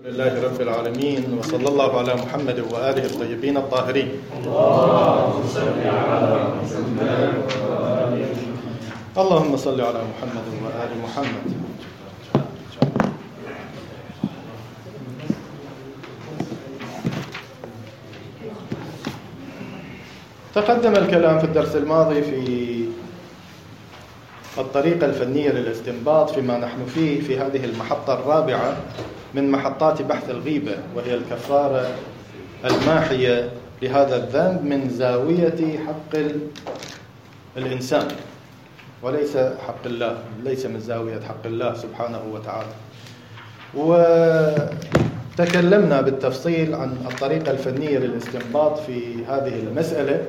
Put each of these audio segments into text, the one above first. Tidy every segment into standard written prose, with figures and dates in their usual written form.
لله رب العالمين، وصلى الله على محمد وآله الطيبين الطاهرين. اللهم صل على محمد وآل محمد. تقدم الكلام في الدرس الماضي في الطريقة الفنية للاستنباط فيما نحن فيه في هذه المحطة الرابعة من محطات بحث الغيبة، وهي الكفارة الماحية لهذا الذنب من زاوية حق الإنسان وليس حق الله، ليس من زاوية حق الله سبحانه وتعالى. وتكلمنا بالتفصيل عن الطريقة الفنية للاستنباط في هذه المسألة،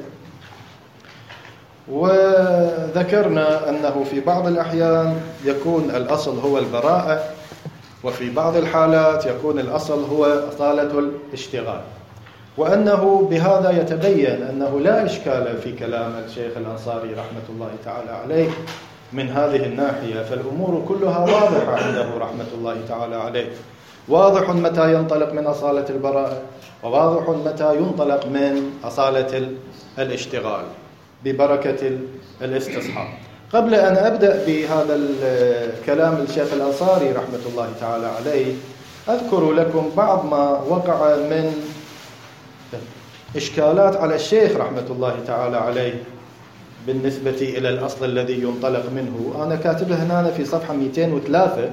وذكرنا أنه في بعض الأحيان يكون الأصل هو البراءة، وفي بعض الحالات يكون الأصل هو أصالة الاشتغال، وأنه بهذا يتبين أنه لا إشكال في كلام الشيخ الأنصاري رحمة الله تعالى عليه من هذه الناحية، فالأمور كلها واضحة عنده رحمة الله تعالى عليه. واضح متى ينطلق من أصالة البراءة، وواضح متى ينطلق من أصالة الاشتغال ببركة الاستصحاب. قبل أن أبدأ بهذا الكلام الشيخ الأنصاري رحمة الله تعالى عليه، أذكر لكم بعض ما وقع من إشكالات على الشيخ رحمة الله تعالى عليه بالنسبة إلى الأصل الذي ينطلق منه. أنا كاتبه هنا في صفحة 203.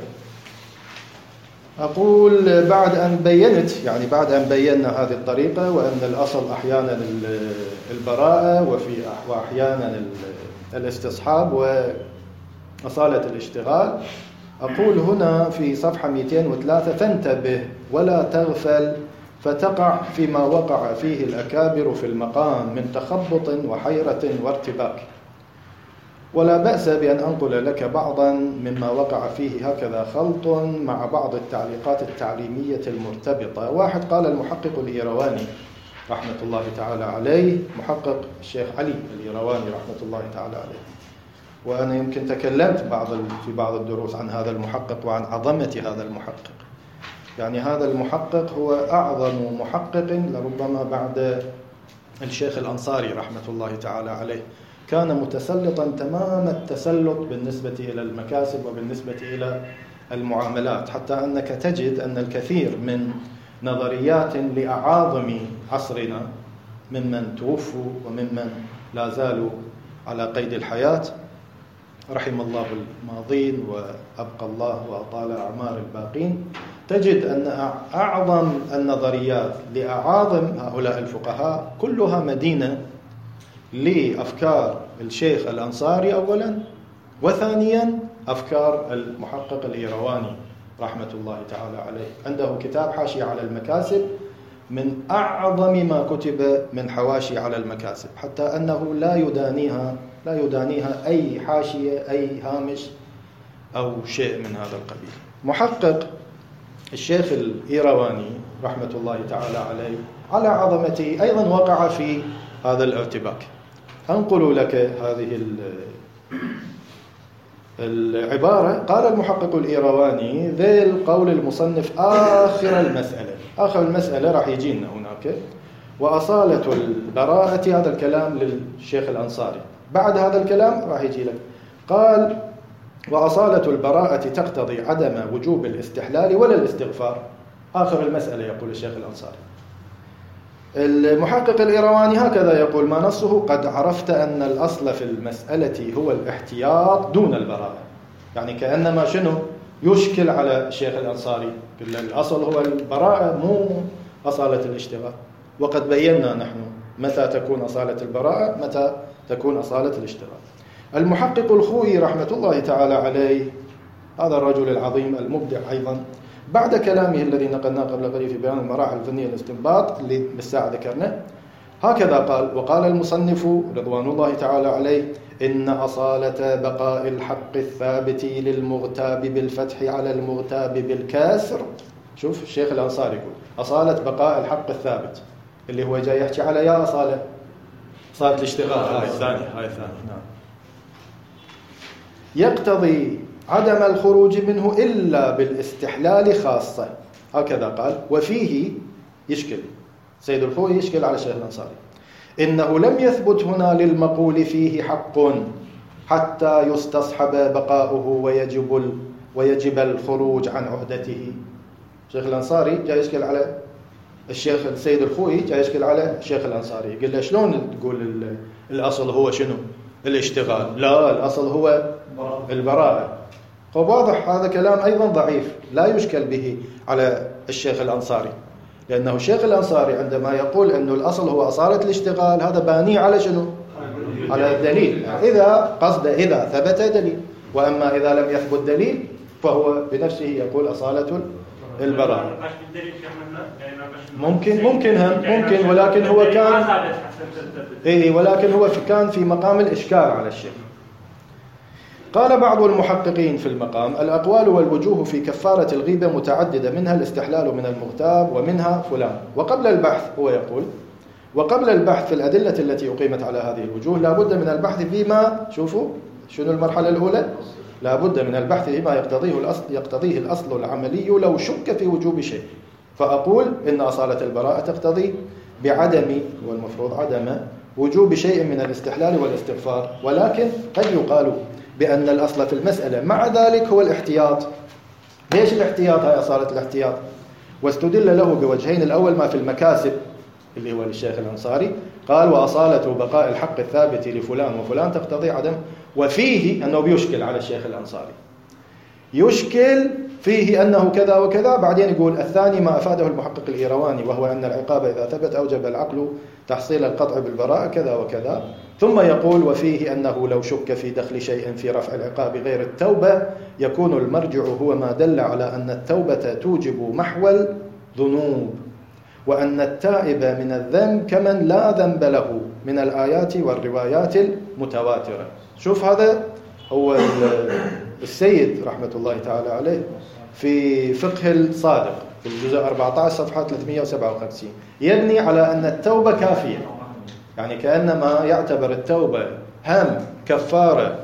أقول بعد أن بينا هذه الطريقة، وأن الأصل أحيانا البراءة وأحيانا الاستصحاب وأصالة الاشتغال، أقول هنا في صفحة 203: فانتبه ولا تغفل فتقع فيما وقع فيه الأكابر في المقام من تخبط وحيرة وارتباك، ولا بأس بأن أنقل لك بعضا مما وقع فيه هكذا خلط مع بعض التعليقات التعليمية المرتبطة. واحد قال المحقق الإيرواني رحمة الله تعالى عليه، محقق الشيخ علي الإيرواني رحمة الله تعالى عليه، وأنا يمكن تكلمت في بعض الدروس عن هذا المحقق وعن عظمة هذا المحقق. يعني هذا المحقق هو أعظم محقق لربما بعد الشيخ الأنصاري رحمة الله تعالى عليه. كان متسلطا تمام التسلط بالنسبة إلى المكاسب وبالنسبة إلى المعاملات، حتى أنك تجد أن الكثير من نظريات لأعاظم عصرنا ممن توفوا وممن لا زالوا على قيد الحياة رحم الله الماضين وأبقى الله وأطال أعمار الباقين، تجد أن أعظم النظريات لأعاظم هؤلاء الفقهاء كلها مدينة لأفكار الشيخ الأنصاري أولا، وثانيا أفكار المحقق الإيرواني رحمة الله تعالى عليه. عنده كتاب حاشية على المكاسب من أعظم ما كتب من حواشي على المكاسب، حتى أنه لا يدانيها أي حاشية أي هامش أو شيء من هذا القبيل. محقق الشيخ الإيرواني رحمة الله تعالى عليه على عظمته أيضا وقع في هذا الارتباك. أنقل لك هذه العبارة. قال المحقق الإيرواني ذي القول المصنف آخر المسألة راح يجينا هناك، وأصالة البراءة، هذا الكلام للشيخ الأنصاري. بعد هذا الكلام راح يجي لك. قال وأصالة البراءة تقتضي عدم وجوب الاستحلال ولا الاستغفار. آخر المسألة يقول الشيخ الأنصاري. المحقق الإيرواني هكذا يقول ما نصه: قد عرفت أن الأصل في المسألة هو الاحتياط دون البراءة. يعني كأنما شنو يشكل على الشيخ الأنصاري، الأصل هو البراءة مو أصالة الاشتغال، وقد بينا نحن متى تكون أصالة البراءة متى تكون أصالة الاشتغال. المحقق الخوئي رحمة الله تعالى عليه، هذا الرجل العظيم المبدع أيضا، بعد كلامه الذي نقلناه قبل قليل في بيان المراحل الفنية الاستنباط اللي بالساعة ذكرنا، هكذا قال: وقال المصنف رضوان الله تعالى عليه إن أصالة بقاء الحق الثابت للمغتاب بالفتح على المغتاب بالكسر. شوف الشيخ الأنصاري يقول أصالة بقاء الحق الثابت، اللي هو جاي يحكي على يا أصالة الاشتغال، هاي الثانية نعم، يقتضي عدم الخروج منه إلا بالاستحلال خاصة. هكذا قال. وفيه يشكل سيد الخوئي يشكل على الشيخ الأنصاري إنه لم يثبت هنا للمقول فيه حق حتى يستصحب بقاؤه ويجب الخروج عن عهدته. الشيخ الأنصاري جاي يشكل على الشيخ السيد الخوئي، جاي يشكل على الشيخ الأنصاري، يقول له شلون تقول الأصل هو شنو؟ الاشتغال. لا، الأصل هو البراءة. واضح هذا كلام أيضا ضعيف لا يشكل به على الشيخ الأنصاري، لأنه الشيخ الأنصاري عندما يقول أنه الأصل هو أصالة الاشتغال هذا باني على شنو؟ على الدليل. إذا قصد إذا ثبت دليل، وأما إذا لم يثبت دليل فهو بنفسه يقول أصالة البراءة. ممكن ولكن هو كان ولكن هو كان في مقام الإشكال على الشيخ. قال بعض المحققين في المقام: الأقوال والوجوه في كفارة الغيبة متعددة، منها الاستحلال من المغتاب ومنها فلان. وقبل البحث هو يقول: وقبل البحث في الأدلة التي أقيمت على هذه الوجوه لا بد من البحث فيما شوفوا شنو المرحلة الأولى؟ لا بد من البحث فيما يقتضيه الأصل العملي لو شك في وجوب شيء، فأقول إن أصالة البراءة تقتضي بعدم، والمفروض عدم وجوب شيء من الاستحلال والاستغفار، ولكن قد يقال بأن الأصل في المسألة مع ذلك هو الاحتياط. ليش الاحتياط؟ هاي أصالة الاحتياط. واستدل له بوجهين: الأول ما في المكاسب اللي هو للشيخ الأنصاري، قال: وأصالة بقاء الحق الثابت لفلان وفلان تقتضي عدم. وفيه أنه بيشكل على الشيخ الأنصاري، يشكل فيه أنه كذا وكذا. بعدين يقول: الثاني ما أفاده المحقق الإيرواني، وهو أن العقاب إذا ثبت أوجب العقل تحصيل القطع بالبراءة كذا وكذا. ثم يقول: وفيه أنه لو شك في دخل شيء في رفع العقاب غير التوبة يكون المرجع هو ما دل على أن التوبة توجب محو الذنوب، وأن التائب من الذنب كمن لا ذنب له من الآيات والروايات المتواترة. شوف هذا هو السيد رحمة الله تعالى عليه في فقه الصادق في الجزء 14 صفحة 357 يبني على أن التوبة كافية، يعني كأنما يعتبر التوبة هم كفارة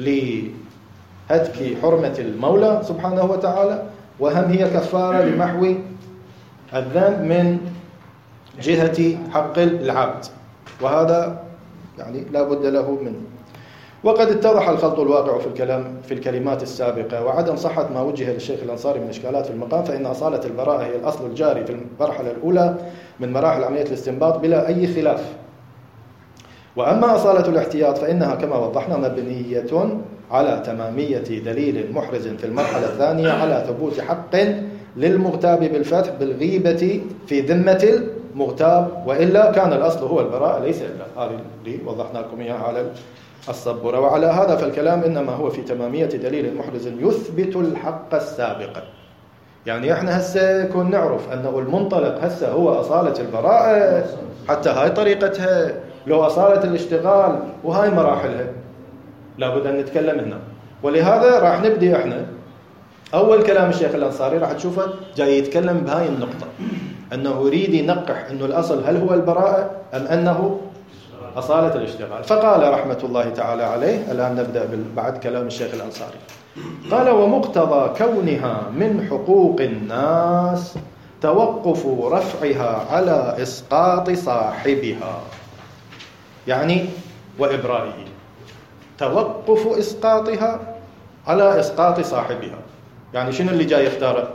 لهتك حرمة المولى سبحانه وتعالى، وهم هي كفارة لمحو الذنب من جهة حق العبد، وهذا يعني لا بد له منه. وقد اتضح الخلط الواقع في الكلمات السابقة وعدم صحة ما وجه للشيخ الأنصاري من إشكالات في المقام، فإن أصالة البراءة هي الأصل الجاري في المرحلة الأولى من مراحل عملية الاستنباط بلا أي خلاف. وأما أصالة الاحتياط فإنها كما وضحنا مبنية على تمامية دليل محرز في المرحلة الثانية على ثبوت حق للمغتاب بالفتح بالغيبة في ذمة المغتاب، وإلا كان الأصل هو البراءة ليس إلا. هذه اللي وضحنا لكم إياها على الصبورة. وعلى هذا فالكلام إنما هو في تمامية دليل محرز يثبت الحق السابق. يعني إحنا هسه كون نعرف أنه المنطلق هسه هو أصالة البراءة، حتى هاي طريقتها، لو أصالة الاشتغال وهاي مراحلها لابد أن نتكلم هنا. ولهذا راح نبدي إحنا أول كلام الشيخ الأنصاري راح تشوفه جاي يتكلم بهاي النقطة، أنه يريد ينقح أنه الأصل هل هو البراءة أم أنه أصالة الاشتغال. فقال رحمة الله تعالى عليه، الآن نبدأ بعد كلام الشيخ الأنصاري، قال: ومقتضى كونها من حقوق الناس توقف رفعها على إسقاط صاحبها، يعني وإبرائه، توقف إسقاطها على إسقاط صاحبها. يعني شنو اللي جاي يختاره؟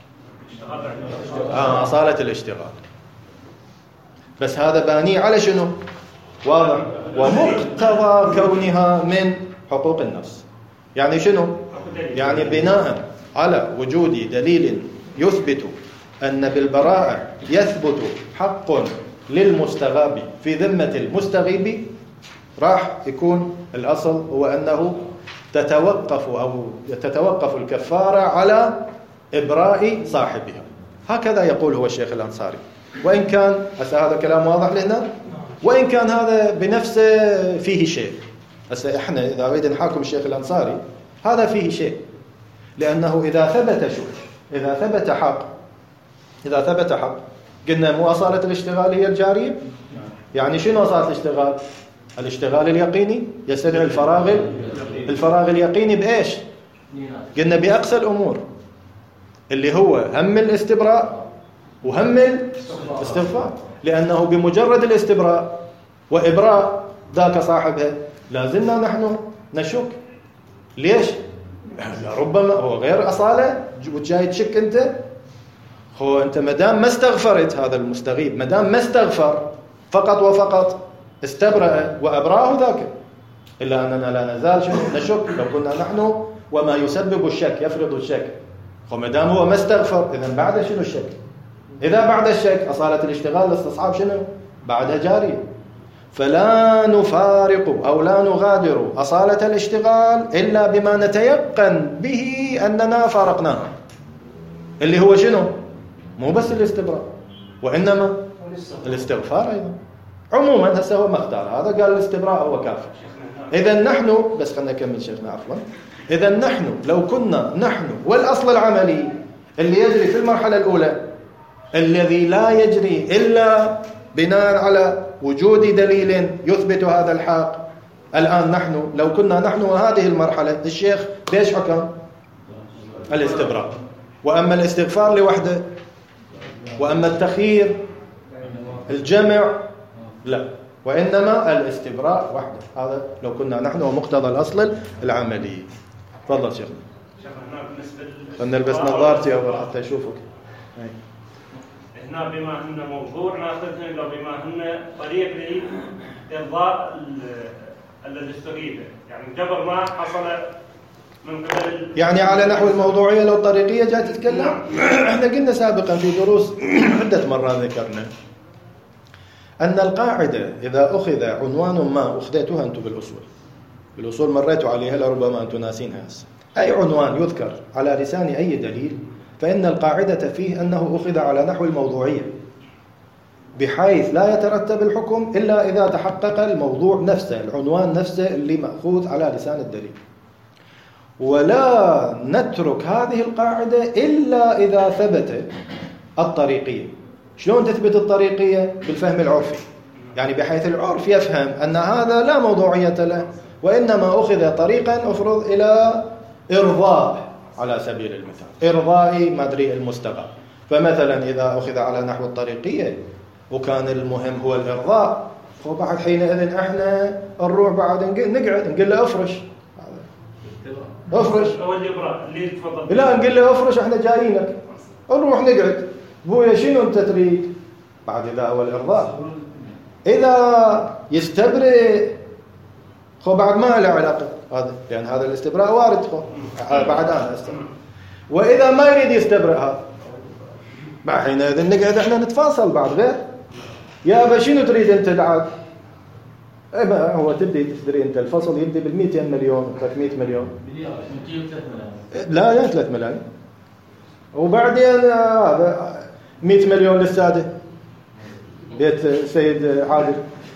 أصالة الاشتغال، بس هذا باني على شنو؟ واضح. ومقتضى كونها من حقوق الناس يعني شنو؟ يعني بناء على وجود دليل يثبت أن بالبراءة يثبت حق للمستغاب في ذمة المستغيب، راح يكون الأصل هو أنه تتوقف الكفارة على إبراء صاحبها. هكذا يقول هو الشيخ الأنصاري. وإن كان هذا كلام واضح لنا، وإن كان هذا بنفسه فيه شيء. هسه إحنا إذا أريد نحاكم الشيخ الأنصاري هذا فيه شيء، لأنه إذا ثبت حق قلنا مو أصالة الاشتغال هي الجارية. يعني شنو أصالة الاشتغال؟ الاشتغال اليقيني يستدعي الفراغ اليقيني بإيش؟ قلنا بأقصى الأمور. اللي هو هم الاستبراء وهم الاستغفار، لأنه بمجرد الاستبراء وإبراء ذاك صاحبها لازلنا نحن نشك. ليش؟ ربما هو غير أصالة وجاي تشك أنت. هو أنت مدام ما استغفرت، هذا المستغيب مدام ما استغفر فقط وفقط استبرأ وأبراه ذاك، إلا أننا لا نزال نشك. لو كنا نحن وما يسبب الشك يفرض الشك، ومدام هو ما استغفر إذن بعد شنو الشك؟ إذا بعد الشك أصالة الاشتغال الاستصحاب شنو؟ بعدها جارية. فلا نفارق أو لا نغادر أصالة الاشتغال إلا بما نتيقن به أننا فارقناه، اللي هو شنو؟ مو بس الاستبراء وإنما الاستغفار أيضا. عموما هسه هو ما اختار هذا، قال الاستبراء هو كافر. إذا نحن بس خلنا نكمل شيخنا عفوا. إذا نحن لو كنا نحن والأصل العملي اللي يجري في المرحلة الأولى الذي لا يجري إلا بناء على وجود دليل يثبت هذا الحق. الآن نحن لو كنا نحن وهذه المرحلة الشيخ بيش حكم؟ الاستبراء. وأما الاستغفار لوحده، وأما التخيير الجمع لا، وإنما الاستبراء وحده. هذا لو كنا نحن ومقتضى الأصل العملي. تفضل شيخنا. هنا بالنسبة نلبس نظارتي أول حتى أشوفك. هنا بما أن موضوع ناخذها لو بما أن طريق لإرضاء الذي استغيث، يعني جبر ما حصل من قبل يعني على نحو الموضوعية لو الطريقية جاء تتكلم. احنا قلنا سابقا في دروس عدة مرات ذكرنا أن القاعدة إذا أخذ عنوان ما أخذتها أنتم بالأصول مريتوا عليها لربما أنتم ناسينها هسه. أي عنوان يذكر على لسان أي دليل فإن القاعدة فيه أنه أخذ على نحو الموضوعية، بحيث لا يترتب الحكم إلا إذا تحقق الموضوع نفسه، العنوان نفسه اللي مأخوذ على لسان الدليل. ولا نترك هذه القاعدة إلا إذا ثبت الطريقية. شلون تثبت الطريقية؟ بالفهم العرفي، يعني بحيث العرف يفهم أن هذا لا موضوعية له، وإنما أخذ طريقا أفرض إلى إرضاء على سبيل المثال، إرضاء مدري المستغى. فمثلا إذا أخذ على نحو الطريقية وكان المهم هو الإرضاء، وبعد حينئذ احنا نروح بعد نقعد نقول له افرش لا نقول له افرش احنا جايينك، نروح نقعد بويا شنو انت تريد؟ بعد إذا هو الإرضاء. إذا يستبرئ بعد ما له علاقة هذا، لأن هذا الاستبراء وارد بعد أنا استبرئ. وإذا ما يريد يستبرئ هذا، بعد حينئذ نقعد احنا نتفاصل بعد غير يا أبا شنو تريد أنت بعد؟ إما هو تبدي تدري أنت الفصل يبدي بال200 مليون 300 مليون لا 3 ملايين، وبعدين هذا 100 مليون للسادة بيت السيد عادل،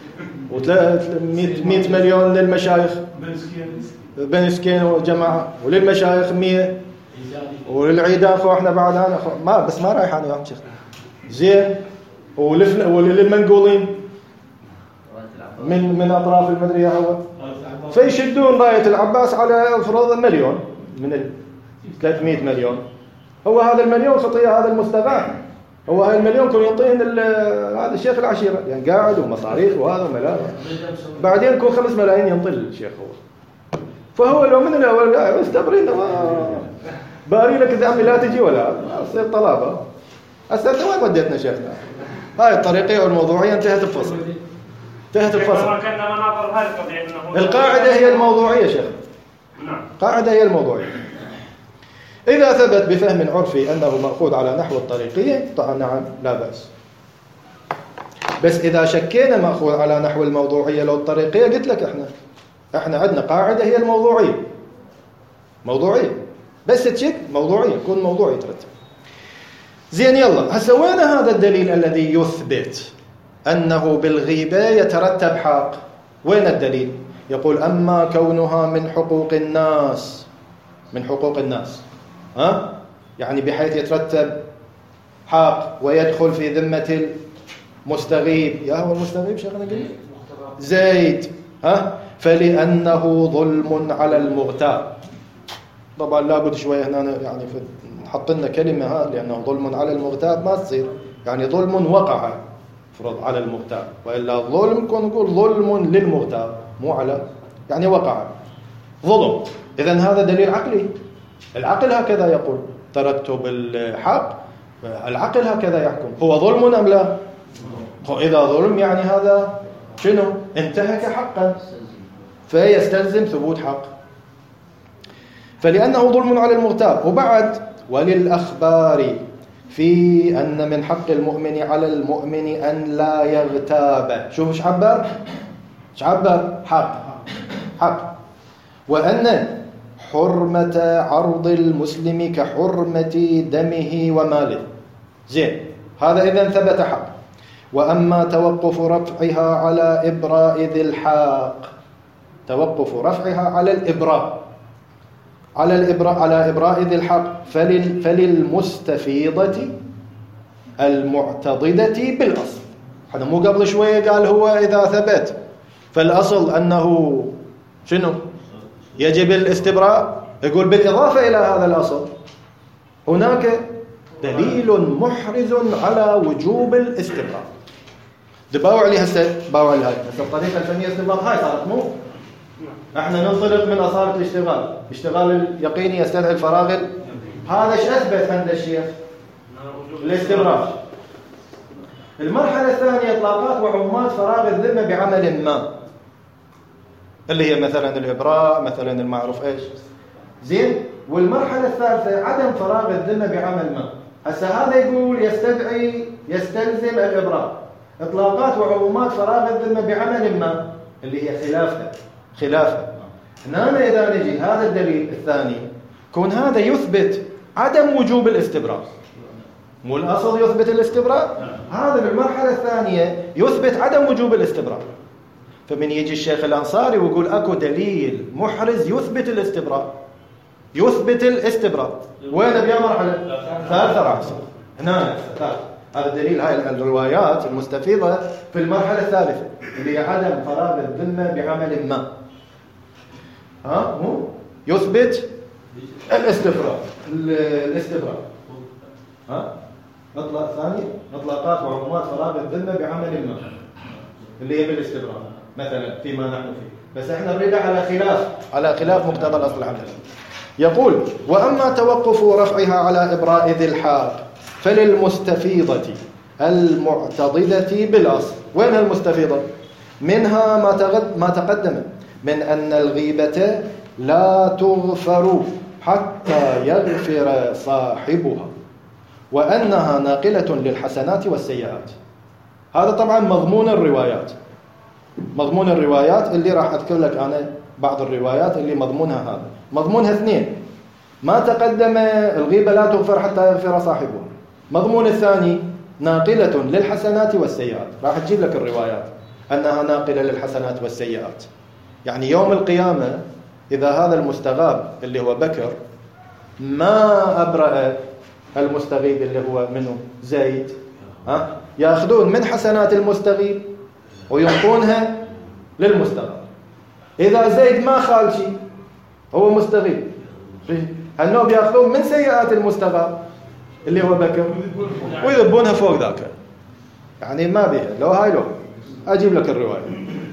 و100 مليون للمشايخ بن سكين وجماعة، وللمشايخ 100، وللعيدان خو احنا بعد انا ما بس ما رايح انا شيخ زين، وللمنقولين من اطراف المدري هو، فيشدون راية العباس على افرض مليون من 300 مليون. هو هذا المليون خطية هذا المستغاث، هو هاي المليون كل يعطيهن هذا الشيخ العشيرة، يعني قاعد ومصاريف وهذا وملايين، بعدين كل 5 ملايين ينطي الشيخ هو. فهو لو من الاول استبرين باري لك اذا عمي لا تجي ولا تصير طلبه. هسه انت وين وديتنا شيخنا؟ هاي الطريقيه والموضوعيه انتهت الفصل. انتهت الفصل. القاعده هي الموضوعيه شيخ. نعم. القاعده هي الموضوعيه. اذا ثبت بفهم عرفي انه مأخوذ على نحو الطريقيه طبعا نعم لا بأس. بس اذا شكينا مأخوذ على نحو الموضوعيه لو الطريقيه قلت لك احنا عندنا قاعده هي الموضوعيه. موضوعيه. بس تشك موضوعي يكون موضوعي يترتب. زين يلا هسه وين هذا الدليل الذي يثبت أنه بالغيبة يترتب حق؟ وين الدليل؟ يقول أما كونها من حقوق الناس، من حقوق الناس يعني بحيث يترتب حق ويدخل في ذمة المستغيب. يا هو المستغيب شغلنا قلنا زيد فلأنه ظلم على المغتاب. طبعا لابد شوية هنا يعني نحط لنا كلمة هذا لأنه ظلم على المغتاب ما تصير، يعني ظلم وقع فرض على المغتاب، وإلا ظلم كون نقول ظلم للمغتاب مو على، يعني وقع ظلم. إذن هذا دليل عقلي، العقل هكذا يقول ترتب الحق، العقل هكذا يحكم. هو ظلم أم لا؟ إذا ظلم يعني هذا شنو؟ انتهك حقا، فيستلزم ثبوت حق، فلأنه ظلم على المغتاب. وبعد وللأخبار في أن من حق المؤمن على المؤمن أن لا يغتاب. شوف ايش عبر؟ ايش عبر؟ حق. وأن حرمة عرض المسلم كحرمة دمه وماله. زين، هذا إذن ثبت حق. وأما توقف رفعها على إبراء ذي الحق، توقف رفعها على الإبراء، على إبراء ذي الحق، فللمستفيضة المعتضدة بالأصل. هذا مو قبل شوية قال هو إذا ثبت فالأصل أنه شنو؟ يجب الاستبراء. يقول بالإضافة إلى هذا الأصل هناك دليل محرز على وجوب الاستبراء. باوع لي هسه، باوع لي هاي هسه الطريقة الفنية استبراء هاي صارت مو؟ احنا ننطلق من أصالة الاشتغال، اشتغال اليقيني يستدعي الفراغ. هذا ايش أثبت عند الشيخ؟ الاستبراء. المرحلة الثانية إطلاقات وعمومات فراغ الذمة بعمل ما، اللي هي مثلا الإبراء، مثلا المعروف ايش. زين، والمرحلة الثالثة عدم فراغ الذمة بعمل ما. هسه هذا يقول يستلزم الإبراء، إطلاقات وعمومات فراغ الذمة بعمل ما اللي هي خلافه. هنا إذا نجي هذا الدليل الثاني كون هذا يثبت عدم وجوب الاستبراء، مو الأصل يثبت الاستبراء، هذا بالمرحلة الثانية يثبت عدم وجوب الاستبراء. فمن يجي الشيخ الأنصاري ويقول أكو دليل محرز يثبت الاستبراء، وين بيا مرحلة ثالثة رأسه هنا هذا الدليل. هاي الروايات المستفيضة في المرحلة الثالثة اللي هي عدم فراغ الذمة بعمل ما، مو يثبت الاستبراء. اطلاق ثاني، اطلاقات وعمومات فراغ الذمة بعمل ما اللي هي بالاستبراء مثلا فيما نحن فيه. بس احنا نريد على خلاف مقتضى الاصل عندنا. يقول واما توقف رفعها على ابراء ذي الحق فللمستفيضة المعتضدة بالاصل. وين المستفيضة؟ منها ما تقدم من ان الغيبة لا تغفر حتى يغفر صاحبها، وانها ناقلة للحسنات والسيئات. هذا طبعا مضمون الروايات اللي راح أذكر لك أنا بعض الروايات اللي مضمونها هذا. مضمونها اثنين، ما تقدم الغيبة لا تغفر حتى يغفر صاحبها. مضمون الثاني ناقلة للحسنات والسيئات. راح تجيب لك الروايات أنها ناقلة للحسنات والسيئات، يعني يوم القيامة إذا هذا المستغاب اللي هو بكر ما أبرأ المستغيب اللي هو منه زيد، يأخذون من حسنات المستغيب وينطونها للمستغاب. إذا زيد ما خال شيء هو مستغيب، هالنوع بيأخذون من سيئات المستغاب اللي هو بكر ويذبونها فوق ذاك. يعني ما بيها لو هاي لو أجيب لك الرواية.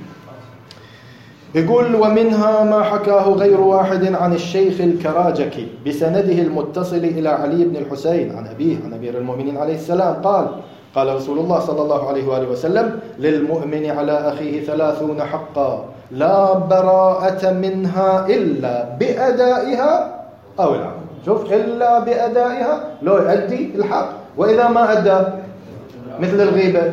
يقول ومنها ما حكاه غير واحد عن الشيخ الكراجكي بسنده المتصل إلى علي بن الحسين عن أبيه عن أمير المؤمنين عليه السلام قال رسول الله صلى الله عليه وآله وسلم للمؤمن على أخيه 30 حقا لا براءة منها إلا بأدائها أو العمل. شوف، إلا بأدائها لو يؤدي الحق، وإذا ما أدى مثل الغيبة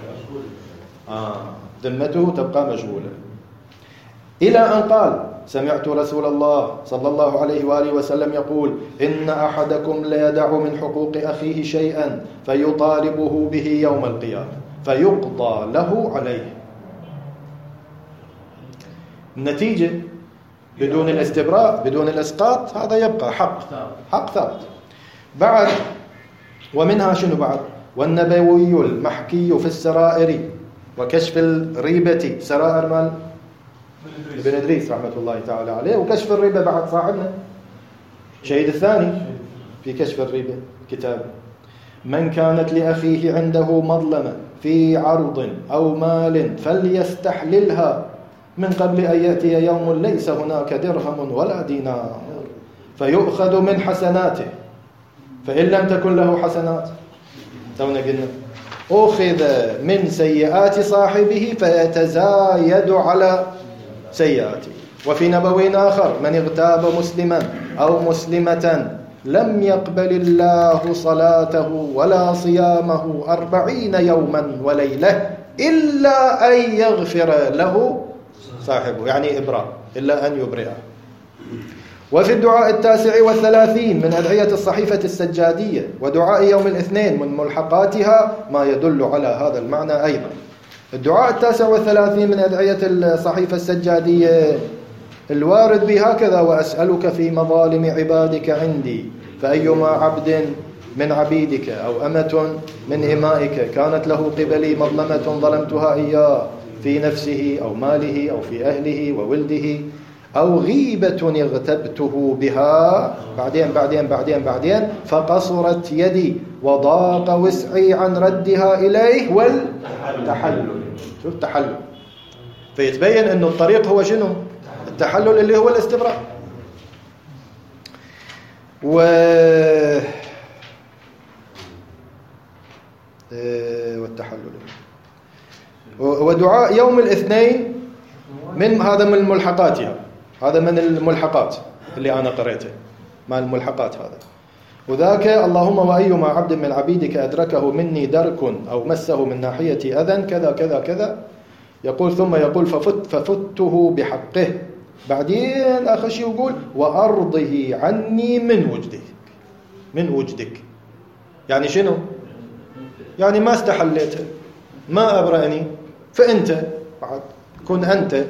ذمته تبقى مجهولة. إلى أن قال سمعت رسول الله صلى الله عليه وآله وسلم يقول إن أحدكم لا يدع من حقوق أخيه شيئا فيطالبه به يوم القيامة فيقضى له عليه. النتيجة بدون الاستبراء بدون الإسقاط هذا يبقى حق ثابت. بعد ومنها شنو بعد؟ والنبوي المحكي في السرائر وكشف الريبة، سرائر مال ابن إدريس رحمة الله تعالى عليه، وكشف الريبة بعد صاحبنا شهيد الثاني في كشف الريبة كتاب: من كانت لأخيه عنده مظلمة في عرض أو مال فليستحللها من قبل أن يأتي يوم ليس هناك درهم ولا دينار فيؤخذ من حسناته، فإن لم تكن له حسنات تونا قلنا أخذ من سيئات صاحبه فيتزايد على سيئاته. وفي نبوي آخر: من اغتاب مسلما أو مسلمة لم يقبل الله صلاته ولا صيامه 40 يوما وليلة إلا أن يغفر له صاحبه، يعني إبراء، إلا أن يبرئه. وفي الدعاء 39 من أدعية الصحيفة السجادية ودعاء يوم الاثنين من ملحقاتها ما يدل على هذا المعنى أيضا. الدعاء 39 من أدعية الصحيفة السجادية الوارد بهكذا: وأسألك في مظالم عبادك عندي، فأيما عبد من عبيدك أو أمة من إمائك كانت له قبلي مظلمة ظلمتها إياه في نفسه أو ماله أو في أهله وولده أو غيبة اغتبته بها بعدين فقصرت يدي وضاق وسعي عن ردها إليه والتحلل. شوف التحلل، فيتبين أنه الطريق هو شنو؟ التحلل اللي هو الاستبراء. والتحلل. ودعاء يوم الاثنين هذا من ملحقاتها، هذا من الملحقات اللي أنا قريته، ما الملحقات هذا. وذاك: اللهم وأيما عبد من عبيدك أدركه مني درك أو مسه من ناحية أذى كذا كذا كذا، يقول ثم يقول ففته بحقه. بعدين آخر شيء يقول: وأرضه عني من وجدك. يعني شنو؟ يعني ما استحليته، ما أبرأني، فأنت بعد كن أنت.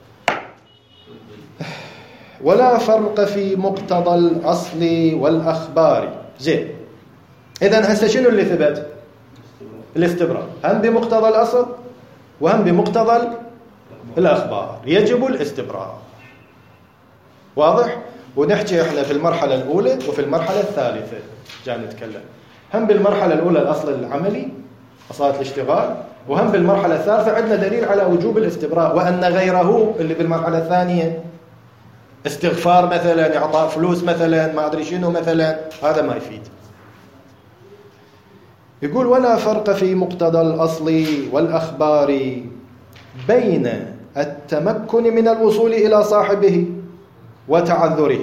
ولا فرق في مقتضى الأصل والأخبار. زين، إذن هسه شنو اللي ثبت؟ الاستبراء، هم بمقتضى الأصل وهم بمقتضى الأخبار يجب الاستبراء. واضح؟ ونحكي احنا في المرحلة الأولى وفي المرحلة الثالثة جاي نتكلم. هم بالمرحلة الأولى الأصل العملي أصالة الاشتغال، وهم بالمرحلة الثالثة عندنا دليل على وجوب الاستبراء، وأن غيره اللي بالمرحلة الثانية استغفار مثلا، إعطاء فلوس مثلا، ما أدري شنو مثلا، هذا ما يفيد. يقول: ولا فرق في مقتضى الأصل والأخبار بين التمكن من الوصول إلى صاحبه وتعذره،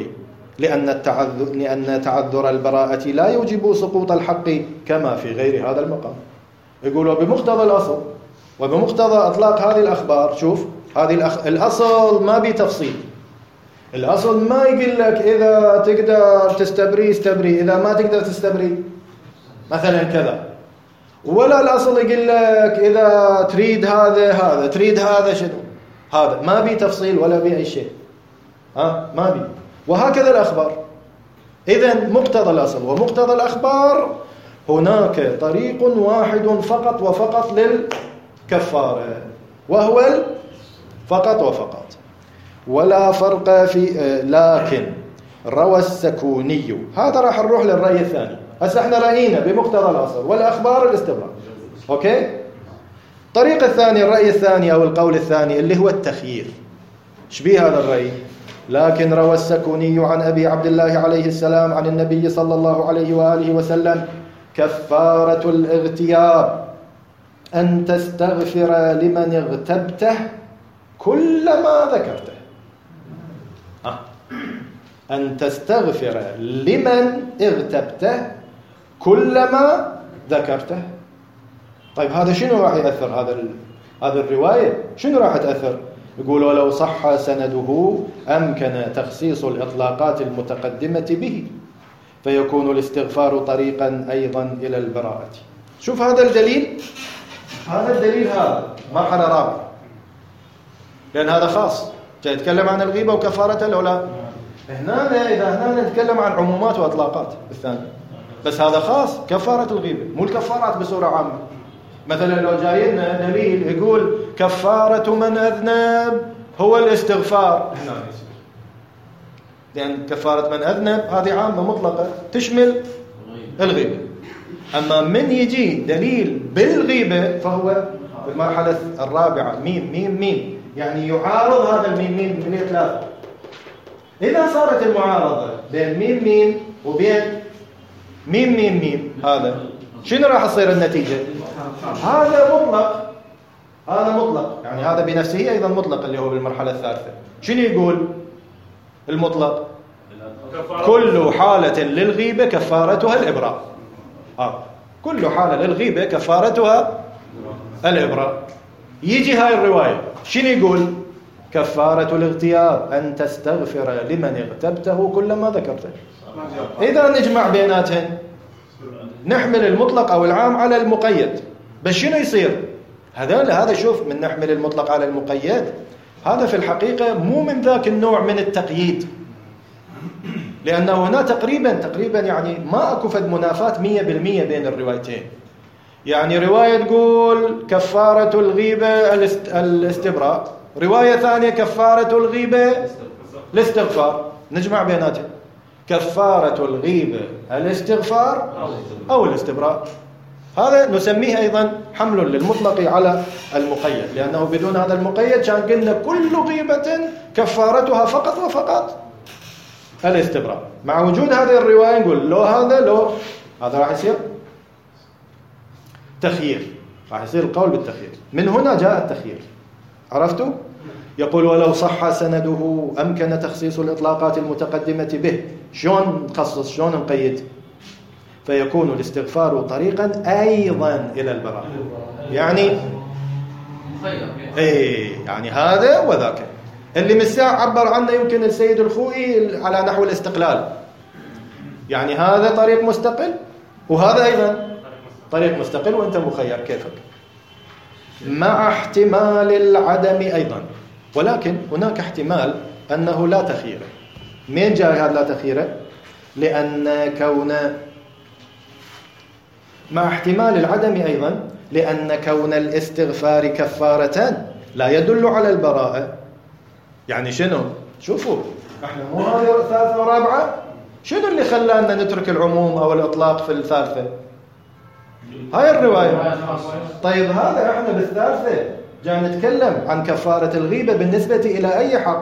لأن تعذر البراءة لا يوجب سقوط الحق كما في غير هذا المقام. يقول: وبمقتضى الأصل وبمقتضى أطلاق هذه الأخبار. شوف، هذه الأصل ما بتفصيل. الأصل ما يقول لك إذا تقدر تستبري استبري، إذا ما تقدر تستبري مثلا كذا. ولا الأصل يقول لك إذا تريد هذا تريد هذا شنو هذا، ما بي تفصيل ولا بي أي شيء، ما بي. وهكذا الأخبار. إذن مقتضى الأصل ومقتضى الأخبار هناك طريق واحد فقط وفقط للكفارة، وهو فقط وفقط. ولا فرق في لكن روى السكوني، هذا راح نروح للرأي الثاني. هسه احنا رأينا بمقتضى الأصل والأخبار الاستبراء، اوكي. الطريق الثاني، الرأي الثاني أو القول الثاني اللي هو التخيير. شبيه هذا الرأي؟ لكن روى السكوني عن أبي عبد الله عليه السلام عن النبي صلى الله عليه وآله وسلم: كفارة الاغتياب أن تستغفر لمن اغتبته كلما ذكرته. أن تستغفر لمن اغتبته كلما ذكرته. طيب هذا شنو راح يأثر؟ هذا الرواية شنو راح تأثر؟ يقولوا لو صح سنده أمكن تخصيص الإطلاقات المتقدمة به، فيكون الاستغفار طريقا أيضا إلى البراءة. شوف هذا الدليل، هذا مرحلة رابعة، لأن هذا خاص جاي يتكلم عن الغيبة وكفارة الأولى. إذا نتكلم عن عمومات وأطلاقات بالثاني، بس هذا خاص كفارة الغيبة، مو الكفارات بصورة عامة. مثلا لو جاينا دليل يقول كفارة من أذنب هو الاستغفار، لأن كفارة من أذنب هذه عامة مطلقة تشمل الغيبة. أما من يجي دليل بالغيبة فهو في المرحلة الرابعة ميم، يعني يعارض هذا الميم من 3. إذا صارت المعارضة بين ميم وبين ميم هذا شنو راح تصير النتيجة؟ هذا مطلق، يعني هذا بنفسه أيضا مطلق اللي هو بالمرحلة الثالثة. شنو يقول المطلق؟ كل حالة للغيبة كفارتها الإبراء. كل حالة للغيبة كفارتها الإبراء. يجي هاي الرواية شنو يقول؟ كفارة الاغتياب أن تستغفر لمن اغتبته كلما ذكرته. إذا نجمع بيناتهن نحمل المطلق أو العام على المقيد، بس شنو يصير؟ هذا شوف، من نحمل المطلق على المقيد هذا في الحقيقة مو من ذاك النوع من التقييد، لأنه هنا تقريبا يعني ما أكو فد منافاة 100% بين الروايتين. يعني رواية تقول كفارة الغيبة الاستبراء، رواية ثانية كفارة الغيبة الاستغفار، نجمع بيناتهم كفارة الغيبة الاستغفار أو الاستبراء. هذا نسميه أيضا حمل للمطلق على المقيد، لأنه بدون هذا المقيد كان قلنا كل غيبة كفارتها فقط وفقط الاستبراء. مع وجود هذه الرواية نقول لو هذا راح يصير تخيير، راح يصير القول بالتخيير. من هنا جاء التخيير، عرفتوا؟ يقول ولو صح سنده أمكن تخصيص الإطلاقات المتقدمة به. شلون نخصص؟ شلون نقيد؟ فيكون الاستغفار طريقا أيضا إلى البراءة. يعني يعني هذا وذاك اللي من الساعة عبر عنه يمكن السيد الخوئي على نحو الاستقلال، يعني هذا طريق مستقل وهذا أيضا طريق مستقل وأنت مخير كيفك، مع احتمال العدم أيضا. ولكن هناك احتمال أنه لا تخير. من جاء هذا لا تخير؟ لأن كون مع احتمال العدم أيضا لأن كون الاستغفار كفارة لا يدل على البراءة. يعني شنو؟ شوفوا احنا مو هذه ثالثة ورابعة، شنو اللي خلانا نترك العموم أو الإطلاق في الثالثة؟ هاي الرواية. طيب هذا احنا بالثالثة جاء نتكلم عن كفارة الغيبة بالنسبة إلى أي حق؟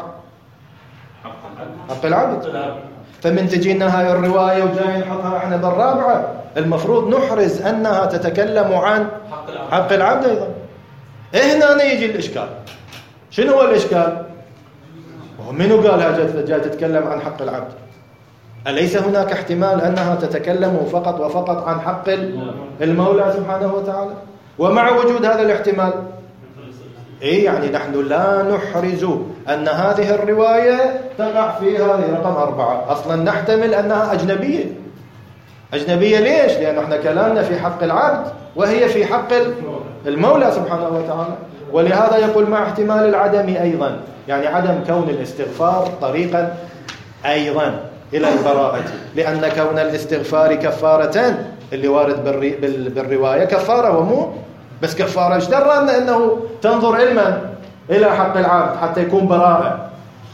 حق العبد. فمن تجينا هاي الرواية وجاي نحطها احنا بالرابعة، المفروض نحرز أنها تتكلم عن حق العبد أيضا. هنا يجي الإشكال. شنو هو الإشكال؟ ومنو قالها جاء تتكلم عن حق العبد؟ أليس هناك احتمال أنها تتكلم فقط وفقط عن حق المولى سبحانه وتعالى؟ ومع وجود هذا الاحتمال يعني نحن لا نحرز أن هذه الرواية تقع في هذه رقم 4. أصلا نحتمل أنها أجنبية. ليش؟ لأن احنا كلامنا في حق العبد وهي في حق المولى سبحانه وتعالى. ولهذا يقول مع احتمال العدم أيضا، يعني عدم كون الاستغفار طريقا أيضا إلى البراءة، لأن كون الاستغفار كفارة اللي وارد بالرواية كفارة، ومو بس كفارة. ايش درنا أنه تنظر علما إلى حق العبد حتى يكون براءة؟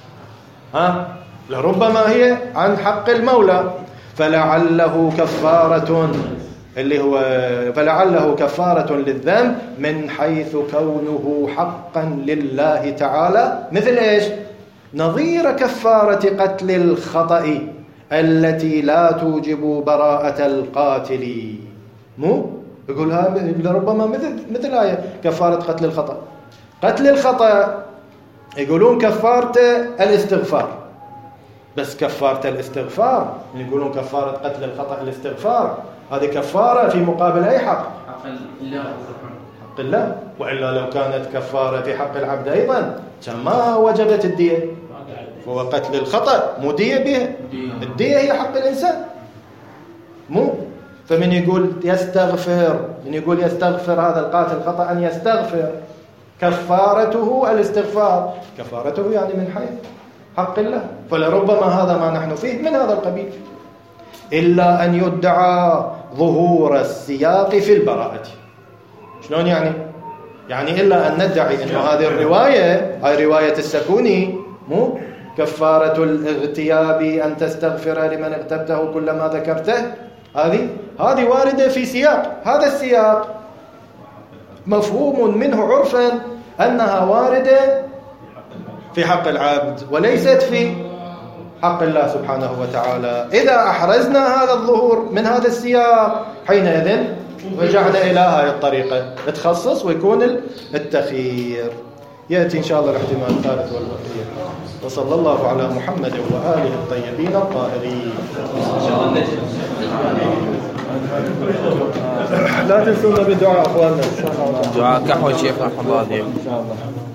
لربما هي عن حق المولى. فلعله كفارة للذنب من حيث كونه حقا لله تعالى، مثل إيش؟ نظير كفارة قتل الخطأ التي لا توجب براءة القاتل. مو يقولها ربما مثل آية كفارة قتل الخطأ. قتل الخطأ يقولون كفارة الاستغفار، بس كفارة الاستغفار يقولون كفارة قتل الخطأ الاستغفار، هذه كفارة في مقابل أي حق؟ حق الله. وإلا لو كانت كفارة في حق العبد أيضا ما وجبت الدية. هو قتل الخطأ مو دية بها، الدية هي حق الإنسان مو. فمن يقول يستغفر، من يقول يستغفر هذا القاتل خطأ أن يستغفر، كفارته الاستغفار، كفارته يعني من حيث حق الله. فلربما هذا ما نحن فيه من هذا القبيل، إلا أن يدعى ظهور السياق في البراءة. شلون يعني؟ يعني إلا أن ندعي أن هذه الرواية هاي رواية السكوني مو كفارة الاغتياب أن تستغفر لمن اغتبته كلما ذكرته. هذه واردة في سياق، هذا السياق مفهوم منه عرفا أنها واردة في حق العبد وليست في حق الله سبحانه وتعالى. إذا أحرزنا هذا الظهور من هذا السياق حينئذ رجعنا إلى هذه الطريقة، تخصص ويكون التخيير. يأتي إن شاء الله الاحتمال الثالث والأخير. وصلى الله على محمد وآله الطيبين الطاهرين. لا تنسونا بالدعاء أخواننا. دعاء كحوة شيخ رحمه الله عليه. إن شاء الله.